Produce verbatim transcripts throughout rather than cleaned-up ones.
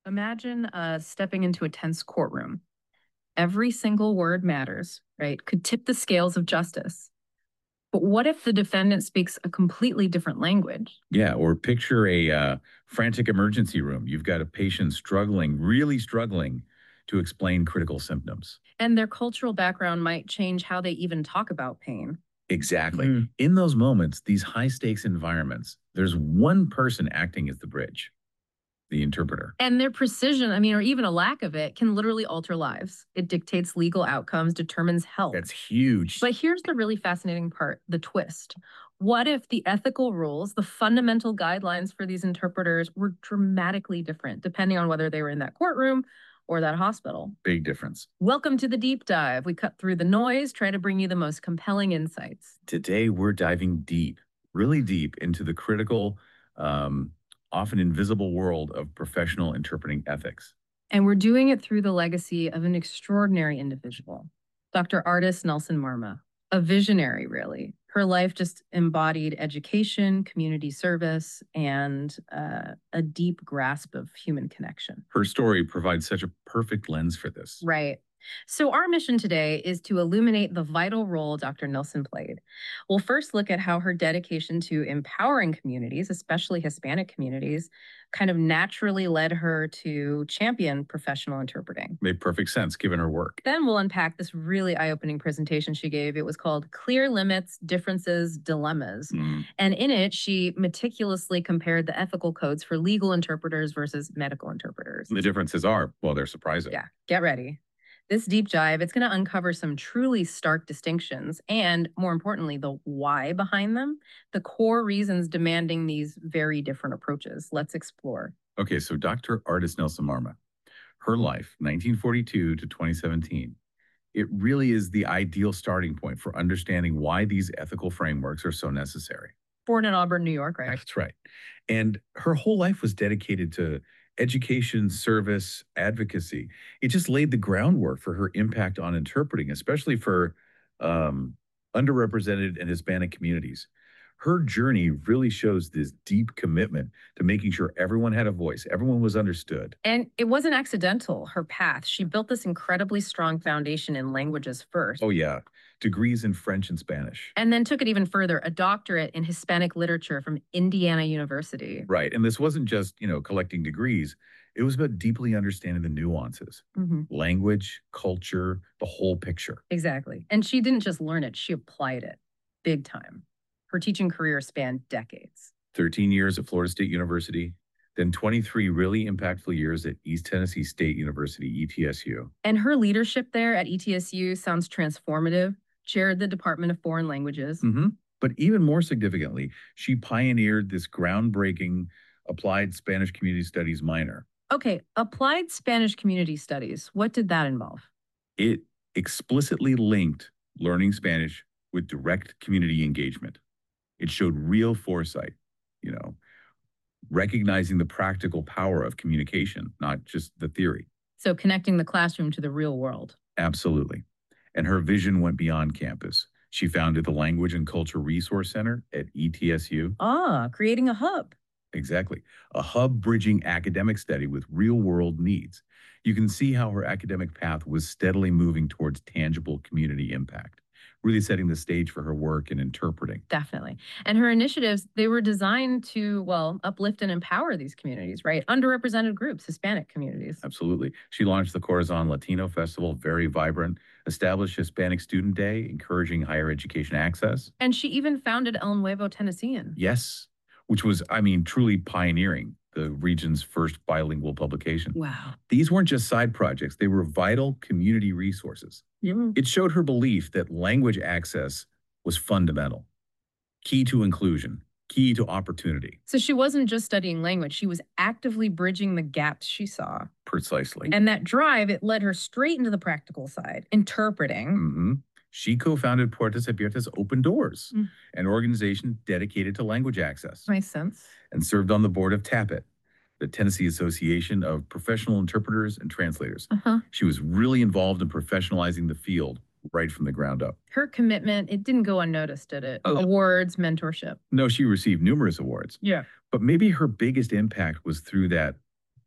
Imagine uh, stepping into a tense courtroom. Every single word matters, right? Could tip the scales of justice. But what if the defendant speaks a completely different language? Yeah, or picture a uh, frantic emergency room. You've got a patient struggling, really struggling to explain critical symptoms. And their cultural background might change how they even talk about pain. Exactly. Mm. In those moments, these high stakes environments, there's one person acting as the bridge, the interpreter. And their precision, I mean, or even a lack of it, can literally alter lives. It dictates legal outcomes, determines health. That's huge. But here's the really fascinating part, the twist. What if the ethical rules, the fundamental guidelines for these interpreters were dramatically different, depending on whether they were in that courtroom or that hospital? Big difference. Welcome to the deep dive. We cut through the noise, try to bring you the most compelling insights. Today, we're diving deep, really deep into the critical, um, often invisible world of professional interpreting ethics. And we're doing it through the legacy of an extraordinary individual, Doctor Ardis Nelson Marma, a visionary, really. Her life just embodied education, community service, and uh, a deep grasp of human connection. Her story provides such a perfect lens for this. Right. So our mission today is to illuminate the vital role Doctor Nelson played. We'll first look at how her dedication to empowering communities, especially Hispanic communities, kind of naturally led her to champion professional interpreting. Made perfect sense given her work. Then we'll unpack this really eye-opening presentation she gave. It was called Clear Limits, Differences, Dilemmas. Mm. And in it, she meticulously compared the ethical codes for legal interpreters versus medical interpreters. The differences are, well, they're surprising. Yeah, get ready. This deep dive, it's going to uncover some truly stark distinctions and, more importantly, the why behind them, the core reasons demanding these very different approaches. Let's explore. Okay, so Doctor Ardis Nelson Marma, her life, nineteen forty-two to twenty seventeen, it really is the ideal starting point for understanding why these ethical frameworks are so necessary. Born in Auburn, New York, right? That's right. And her whole life was dedicated to education, service, advocacy. It just laid the groundwork for her impact on interpreting, especially for um, underrepresented and Hispanic communities. Her journey really shows this deep commitment to making sure everyone had a voice, everyone was understood. And it wasn't accidental, her path. She built this incredibly strong foundation in languages first. Oh, yeah. Degrees in French and Spanish. And then took it even further, a doctorate in Hispanic literature from Indiana University. Right. And this wasn't just, you know, collecting degrees. It was about deeply understanding the nuances, mm-hmm. language, culture, the whole picture. Exactly. And she didn't just learn it, she applied it big time. Her teaching career spanned decades. thirteen years at Florida State University, then twenty-three really impactful years at East Tennessee State University, E T S U. And her leadership there at E T S U sounds transformative. Chaired the Department of Foreign Languages. Mm-hmm. But even more significantly, she pioneered this groundbreaking applied Spanish community studies minor. Okay, applied Spanish community studies. What did that involve? It explicitly linked learning Spanish with direct community engagement. It showed real foresight, you know, recognizing the practical power of communication, not just the theory. So connecting the classroom to the real world. Absolutely. And her vision went beyond campus. She founded the Language and Culture Resource Center at E T S U. Ah, creating a hub. Exactly. A hub bridging academic study with real-world needs. You can see how her academic path was steadily moving towards tangible community impact, really setting the stage for her work in interpreting. Definitely. And her initiatives, they were designed to, well, uplift and empower these communities, right? Underrepresented groups, Hispanic communities. Absolutely. She launched the Corazon Latino Festival, very vibrant, established Hispanic Student Day, encouraging higher education access. And she even founded El Nuevo Tennessean. Yes, which was, I mean, truly pioneering the region's first bilingual publication. Wow. These weren't just side projects. They were vital community resources. Yeah. It showed her belief that language access was fundamental, key to inclusion, key to opportunity. So she wasn't just studying language. She was actively bridging the gaps she saw. Precisely. And that drive, it led her straight into the practical side, interpreting. Mm-hmm. She co-founded Puertas Abiertas Open Doors, Mm. an organization dedicated to language access. Makes sense. And served on the board of TAPIT, the Tennessee Association of Professional Interpreters and Translators. Uh-huh. She was really involved in professionalizing the field right from the ground up. Her commitment, it didn't go unnoticed, did it? Oh. Awards, mentorship. No, she received numerous awards. Yeah. But maybe her biggest impact was through that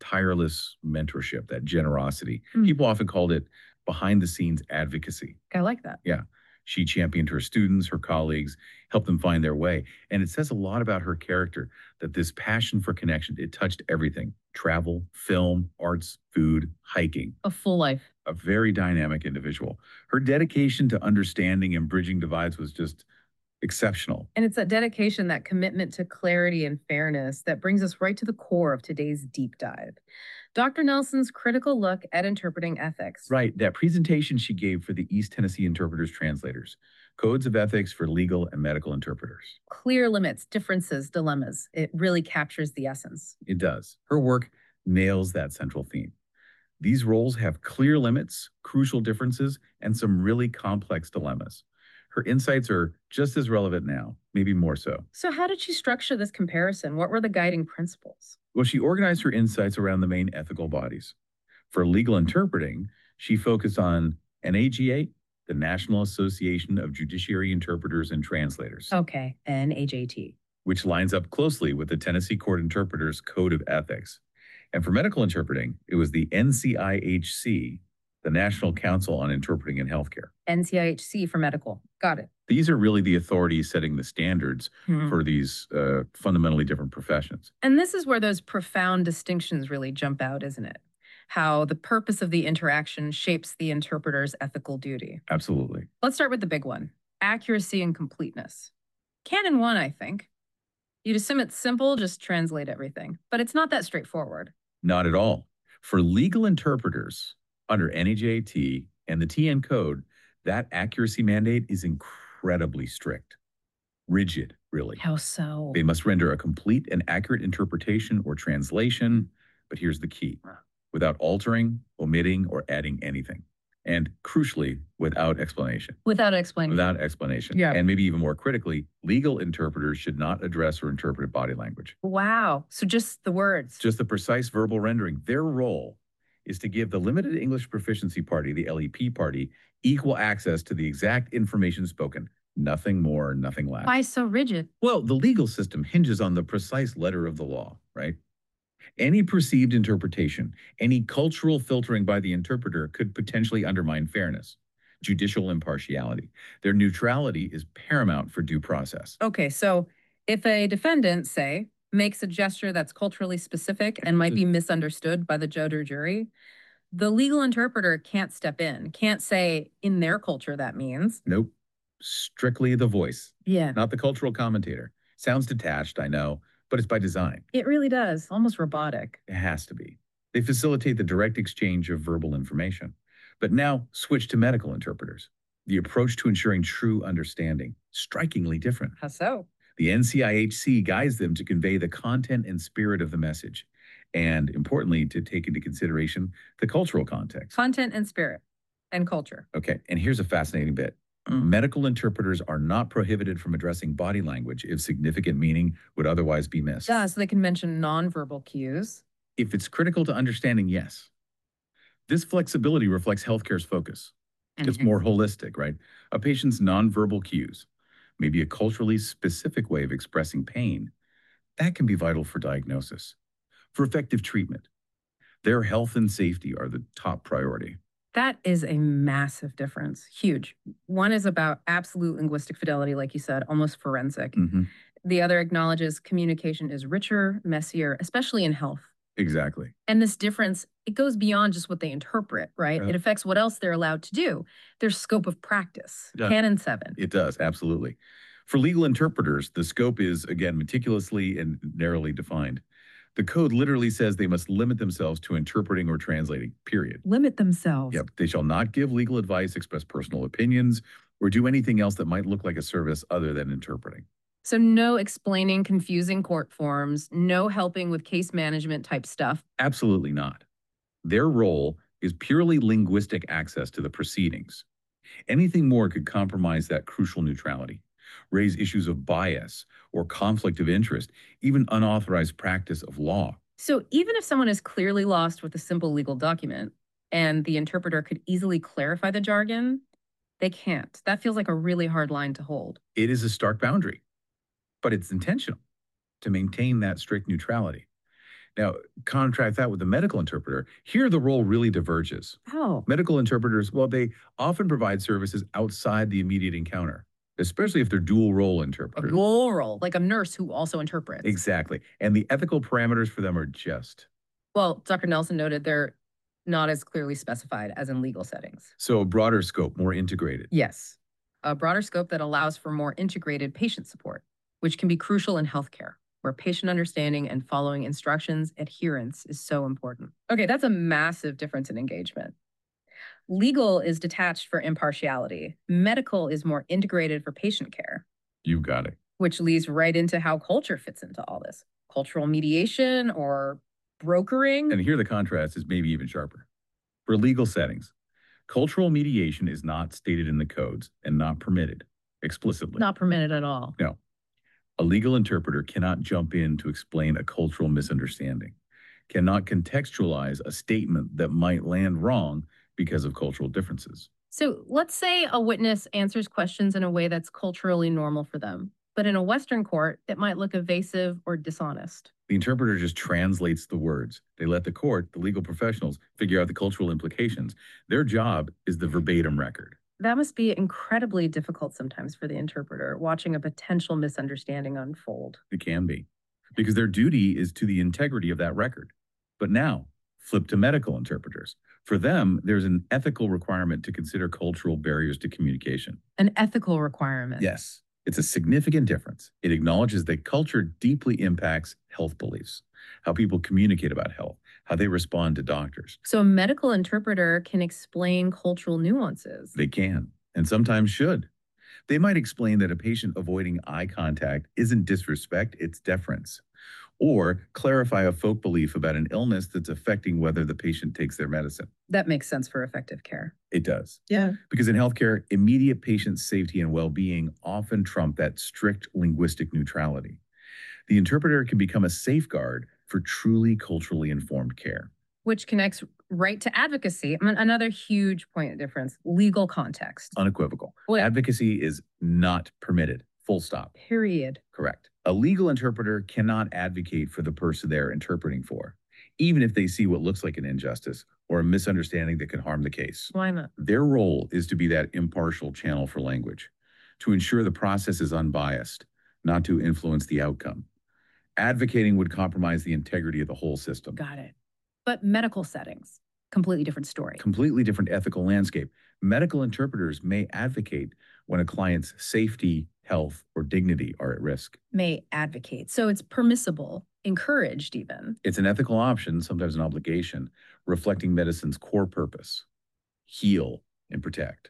tireless mentorship, that generosity. Mm. People often called it behind the scenes advocacy. I like that. Yeah. She championed her students, her colleagues, helped them find their way. And it says a lot about her character that this passion for connection, it touched everything: travel, film, arts, food, hiking. A full life. A very dynamic individual. Her dedication to understanding and bridging divides was just exceptional. And it's that dedication, that commitment to clarity and fairness that brings us right to the core of today's deep dive. Doctor Nelson's critical look at interpreting ethics. Right. That presentation she gave for the East Tennessee Interpreters Translators, Codes of Ethics for Legal and Medical Interpreters. Clear limits, differences, dilemmas. It really captures the essence. It does. Her work nails that central theme. These roles have clear limits, crucial differences, and some really complex dilemmas. Her insights are just as relevant now, maybe more so. So, how did she structure this comparison? What were the guiding principles? Well, she organized her insights around the main ethical bodies. For legal interpreting, she focused on N A G A, the National Association of Judiciary Interpreters and Translators. Okay, N A J T. Which lines up closely with the Tennessee Court Interpreters Code of Ethics. And for medical interpreting, it was the N C I H C, the National Council on Interpreting in Healthcare. N C I H C for medical. Got it. These are really the authorities setting the standards Hmm. for these uh, fundamentally different professions. And this is where those profound distinctions really jump out, isn't it? How the purpose of the interaction shapes the interpreter's ethical duty. Absolutely. Let's start with the big one: accuracy and completeness. Canon one, I think. You'd assume it's simple, just translate everything. But it's not that straightforward. Not at all. For legal interpreters under N A J T and the T N Code, that accuracy mandate is incredibly strict, rigid, really. How so? They must render a complete and accurate interpretation or translation, but here's the key: without altering, omitting, or adding anything. And crucially, without explanation. Without explaining. Without explanation. Yeah. And maybe even more critically, legal interpreters should not address or interpret body language. Wow. So just the words. Just the precise verbal rendering. Their role is to give the limited English proficiency party, the L E P party, equal access to the exact information spoken. Nothing more, nothing less. Why so rigid? Well, the legal system hinges on the precise letter of the law, right? Any perceived interpretation, any cultural filtering by the interpreter could potentially undermine fairness, judicial impartiality. Their neutrality is paramount for due process. Okay, so if a defendant, say, makes a gesture that's culturally specific and might be misunderstood by the judge or jury, the legal interpreter can't step in, can't say in their culture that means. Nope. Strictly the voice, Yeah. not the cultural commentator. Sounds detached, I know, but it's by design. It really does. Almost robotic. It has to be. They facilitate the direct exchange of verbal information. But now switch to medical interpreters. The approach to ensuring true understanding, strikingly different. How so? The N C I H C guides them to convey the content and spirit of the message, and importantly, to take into consideration the cultural context. Content and spirit and culture. Okay, and here's a fascinating bit. Mm. Medical interpreters are not prohibited from addressing body language if significant meaning would otherwise be missed. Yeah, so they can mention nonverbal cues. If it's critical to understanding, yes. This flexibility reflects healthcare's focus. It's Mhm. more holistic, right? A patient's nonverbal cues, maybe a culturally specific way of expressing pain, that can be vital for diagnosis, for effective treatment. Their health and safety are the top priority. That is a massive difference. Huge. One is about absolute linguistic fidelity, like you said, almost forensic. Mhm. The other acknowledges communication is richer, messier, especially in health. Exactly. And this difference, it goes beyond just what they interpret, right? Yeah. It affects what else they're allowed to do, their scope of practice. Yeah. Canon seven. It does, absolutely. For legal interpreters, the scope is, again, meticulously and narrowly defined. The code literally says they must limit themselves to interpreting or translating, period. Limit themselves. Yep. They shall not give legal advice, express personal opinions, or do anything else that might look like a service other than interpreting. So no explaining confusing court forms, no helping with case management type stuff. Absolutely not. Their role is purely linguistic access to the proceedings. Anything more could compromise that crucial neutrality, raise issues of bias or conflict of interest, even unauthorized practice of law. So even if someone is clearly lost with a simple legal document and the interpreter could easily clarify the jargon, they can't. That feels like a really hard line to hold. It is a stark boundary, but it's intentional to maintain that strict neutrality. Now, contrast that with the medical interpreter. Here, the role really diverges. Oh, Medical interpreters, well, they often provide services outside the immediate encounter, especially if they're dual role a interpreters. dual role, like a nurse who also interprets. Exactly. And the ethical parameters for them are just. Well, Doctor Nelson noted they're not as clearly specified as in legal settings. So a broader scope, more integrated. Yes, a broader scope that allows for more integrated patient support, which can be crucial in healthcare, where patient understanding and following instructions adherence is so important. Okay, that's a massive difference in engagement. Legal is detached for impartiality. Medical is more integrated for patient care, You got it. which leads right into how culture fits into all this. Cultural mediation or brokering. And here the contrast is maybe even sharper. For legal settings, cultural mediation is not stated in the codes and not permitted explicitly. Not permitted at all. No. A legal interpreter cannot jump in to explain a cultural misunderstanding, cannot contextualize a statement that might land wrong because of cultural differences. So let's say a witness answers questions in a way that's culturally normal for them, but in a Western court, it might look evasive or dishonest. The interpreter just translates the words. They let the court, the legal professionals, figure out the cultural implications. Their job is the verbatim record. That must be incredibly difficult sometimes for the interpreter, watching a potential misunderstanding unfold. It can be, because their duty is to the integrity of that record. But now, flip to medical interpreters. For them, there's an ethical requirement to consider cultural barriers to communication. An ethical requirement. Yes, it's a significant difference. It acknowledges that culture deeply impacts health beliefs, how people communicate about health, how they respond to doctors. So a medical interpreter can explain cultural nuances. They can, and sometimes should. They might explain that a patient avoiding eye contact isn't disrespect, it's deference. Or clarify a folk belief about an illness that's affecting whether the patient takes their medicine. That makes sense for effective care. It does. Yeah. Because in healthcare, immediate patient safety and well being often trump that strict linguistic neutrality. The interpreter can become a safeguard for truly culturally informed care. Which connects right to advocacy. I mean, another huge point of difference, legal context. Unequivocal. Well, Advocacy is not permitted. Full stop. Period. Correct. A legal interpreter cannot advocate for the person they're interpreting for, even if they see what looks like an injustice or a misunderstanding that can harm the case. Why not? Their role is to be that impartial channel for language, to ensure the process is unbiased, not to influence the outcome. Advocating would compromise the integrity of the whole system. Got it. But medical settings, completely different story. Completely different ethical landscape. Medical interpreters may advocate when a client's safety, health, or dignity are at risk. May advocate. So it's permissible, encouraged even. It's an ethical option, sometimes an obligation, reflecting medicine's core purpose: heal and protect.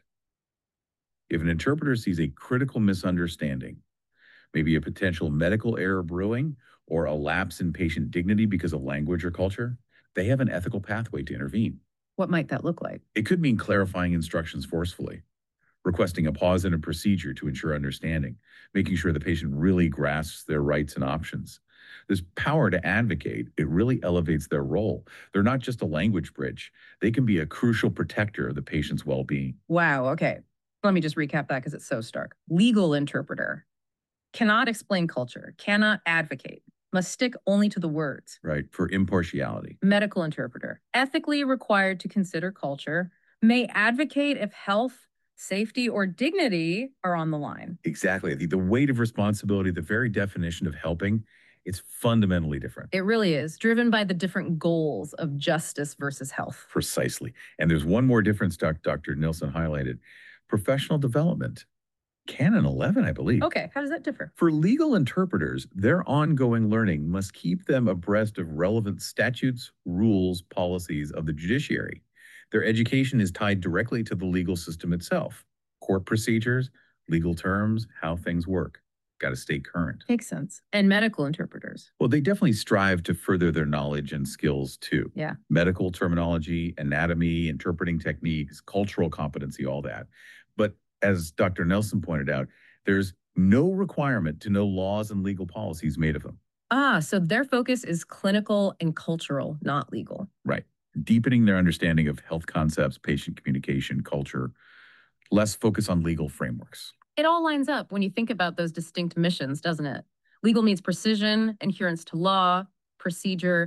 If an interpreter sees a critical misunderstanding, maybe a potential medical error brewing or a lapse in patient dignity because of language or culture, they have an ethical pathway to intervene. What might that look like? It could mean clarifying instructions forcefully, requesting a pause in a procedure to ensure understanding, making sure the patient really grasps their rights and options. This power to advocate, it really elevates their role. They're not just a language bridge. They can be a crucial protector of the patient's well-being. Wow, okay. Let me just recap that because it's so stark. Legal interpreter cannot explain culture, cannot advocate, must stick only to the words. Right, for impartiality. Medical interpreter, ethically required to consider culture, may advocate if health, safety, or dignity are on the line. Exactly. The, the weight of responsibility, the very definition of helping, it's fundamentally different. It really is, driven by the different goals of justice versus health. Precisely. And there's one more difference Doctor Nilsson highlighted: professional development. Canon eleven, I believe. Okay, how does that differ? For legal interpreters, their ongoing learning must keep them abreast of relevant statutes, rules, policies of the judiciary. Their education is tied directly to the legal system itself: court procedures, legal terms, how things work. Got to stay current. Makes sense. And medical interpreters. Well, they definitely strive to further their knowledge and skills too. Yeah. Medical terminology, anatomy, interpreting techniques, cultural competency, all that. But as Doctor Nelson pointed out, there's no requirement to know laws and legal policies made of them. Ah, so their focus is clinical and cultural, not legal. Right. Deepening their understanding of health concepts, patient communication, culture, less focus on legal frameworks. It all lines up when you think about those distinct missions, doesn't it? Legal means precision, adherence to law, procedure,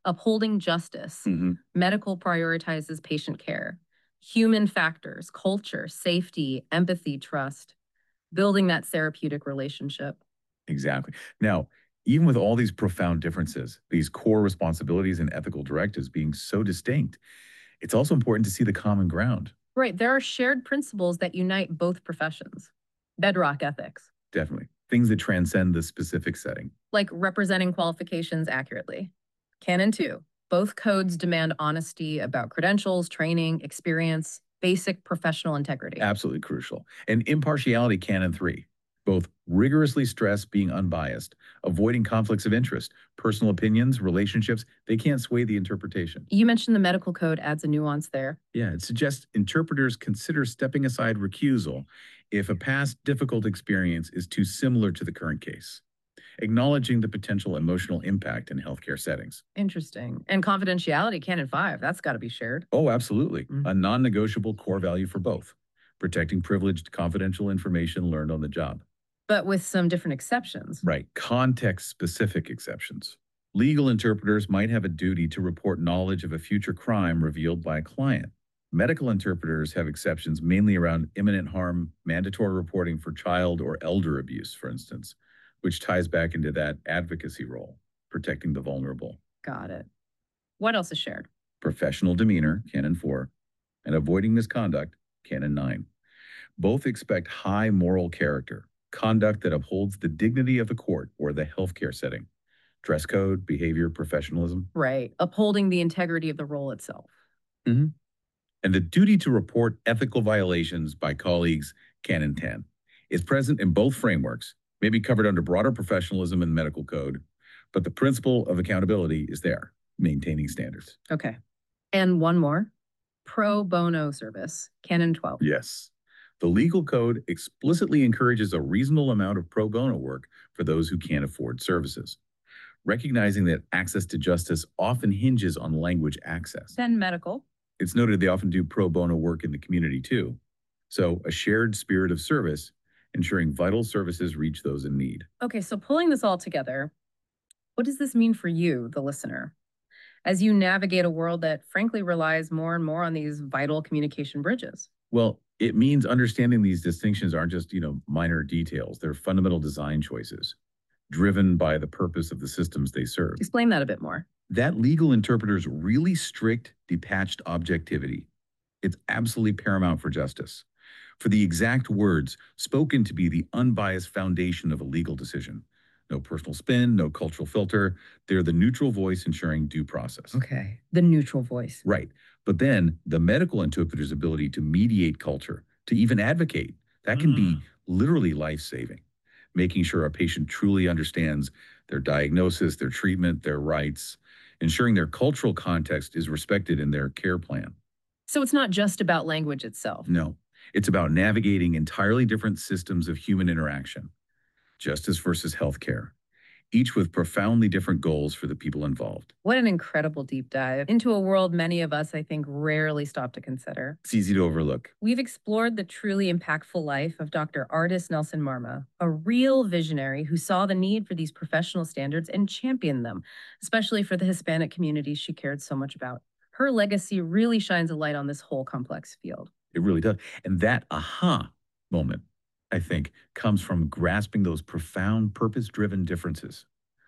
Upholding justice. Mhm. Medical prioritizes patient care. Human factors, culture, safety, empathy, trust. Building that therapeutic relationship. Exactly. Now, even with all these profound differences, these core responsibilities and ethical directives being so distinct, it's also important to see the common ground. Right. There are shared principles that unite both professions. Bedrock ethics, Definitely. Things that transcend the specific setting. like representing qualifications accurately. Canon two. Both codes demand honesty about credentials, training, experience, basic professional integrity. Absolutely crucial. And impartiality canon three. Both rigorously stress being unbiased, avoiding conflicts of interest, personal opinions, relationships, they can't sway the interpretation. You mentioned the medical code adds a nuance there. Yeah, it suggests interpreters consider stepping aside recusal if a past difficult experience is too similar to the current case, acknowledging the potential emotional impact in healthcare settings. Interesting. And confidentiality, canon five, that's got to be shared. Oh, absolutely. Mm. A non negotiable core value for both, protecting privileged confidential information learned on the job. But with some different exceptions. Right. Context specific exceptions. Legal interpreters might have a duty to report knowledge of a future crime revealed by a client. Medical interpreters have exceptions mainly around imminent harm, mandatory reporting for child or elder abuse, for instance, which ties back into that advocacy role, protecting the vulnerable. Got it. What else is shared? Professional demeanor, canon four, and avoiding misconduct, canon nine. Both expect high moral character, conduct that upholds the dignity of the court or the healthcare setting, dress code, behavior, professionalism. Right. Upholding the integrity of the role itself. Mm-hmm. And the duty to report ethical violations by colleagues, canon ten, is present in both frameworks, may be covered under broader professionalism and medical code, but the principle of accountability is there, maintaining standards. Okay. And one more, pro bono service, canon twelve. Yes. The legal code explicitly encourages a reasonable amount of pro bono work for those who can't afford services, recognizing that access to justice often hinges on language access. Then medical. It's noted they often do pro bono work in the community too. So, a shared spirit of service, ensuring vital services reach those in need. Okay, so pulling this all together, what does this mean for you, the listener, as you navigate a world that frankly relies more and more on these vital communication bridges? Well, it means understanding these distinctions aren't just, you know, minor details. They're fundamental design choices driven by the purpose of the systems they serve. Explain that a bit more. That legal interpreter's really strict, detached objectivity, it's absolutely paramount for justice. For the exact words spoken to be the unbiased foundation of a legal decision. No personal spin, no cultural filter. They're the neutral voice ensuring due process. Okay, the neutral voice. Right. But then the medical interpreter's ability to mediate culture, to even advocate, that can be literally life-saving, making sure a patient truly understands their diagnosis, their treatment, their rights, ensuring their cultural context is respected in their care plan. So it's not just about language itself. No, it's about navigating entirely different systems of human interaction, justice versus healthcare, each with profoundly different goals for the people involved. What an incredible deep dive into a world many of us, I think, rarely stop to consider. It's easy to overlook. We've explored the truly impactful life of Doctor Ardis Nelson Marma, a real visionary who saw the need for these professional standards and championed them, especially for the Hispanic communities she cared so much about. Her legacy really shines a light on this whole complex field. It really does. And that aha moment, I think, comes from grasping those profound purpose-driven differences,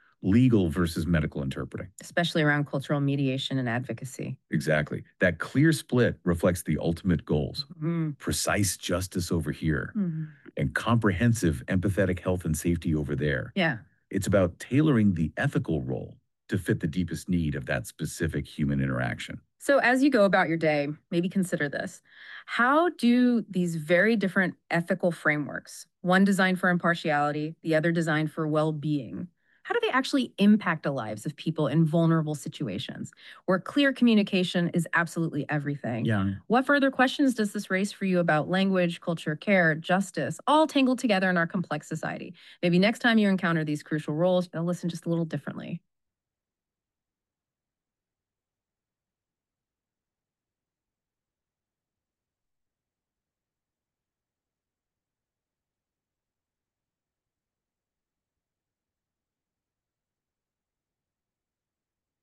legal versus medical interpreting. Especially around cultural mediation and advocacy. Exactly. That clear split reflects the ultimate goals. Mm-hmm. Precise justice over here Mm-hmm. and comprehensive empathetic health and safety over there. Yeah. It's about tailoring the ethical role to fit the deepest need of that specific human interaction. So as you go about your day, maybe consider this. How do these very different ethical frameworks, one designed for impartiality, the other designed for well-being, how do they actually impact the lives of people in vulnerable situations where clear communication is absolutely everything? Yeah. What further questions does this raise for you about language, culture, care, justice, all tangled together in our complex society? Maybe next time you encounter these crucial roles, you'll listen just a little differently.